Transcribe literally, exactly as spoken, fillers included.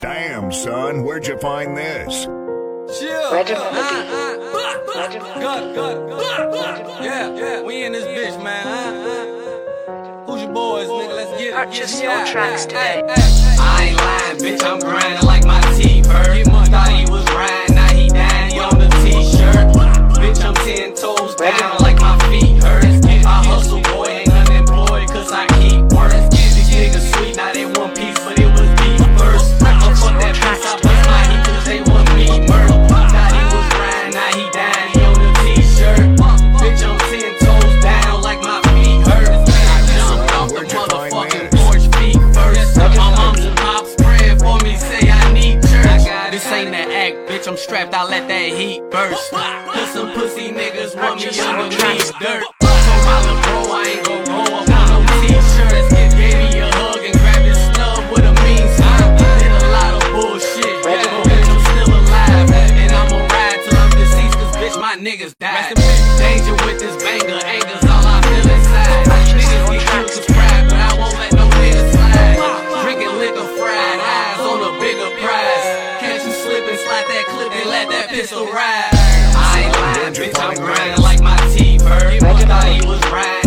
Damn, son, where'd you find this? Chill. Regiment Uh, uh, Regiment Good, good, good. Yeah, yeah, we in this bitch, man. Uh, uh. Who's your boys, nigga? Let's get it. Purchase get it. your Yeah, tracks yeah, today. hey, hey. I ain't lying, bitch. I'm grinding like my teeth hurt. Thought he was riding, now he dying. He on the t-shirt. Bitch, I'm ten toes down like my feet hurt. I hustle, boy, ain't unemployed, cause I keep work. These niggas sweet, now they one piece, but it was beef first. I'm fuck that piece, I bust my heat, cause they want me murk. Thought he was riding, now he dying, he on the t-shirt. Bitch, I'm ten toes down like my feet hurt. I jumped off the motherfucking porch feet first. My moms and pops praying for me, say I need church. This ain't that act, bitch, I'm strapped, I let that heat burst. Cause some pussy niggas want me underneath dirt. So my little bro, I ain't gon' roll up on no t-shirts. Gave me a hug and grabbed his snub with a mean smile. Did a lot of bullshit, but bitch, I'm still alive. And I'ma ride till I'm deceased, cause bitch, my niggas died. Danger with this banger, anger's all I feel inside. Niggas get killed to pride, but I won't let no niggas slide. Drinking liquor, fried eyes on a bigger prize. Catch you slipping, slide that clip and let that pistol ride. I ain't lying, bitch, I'm grinding like my teeth hurt. Thought he was riding.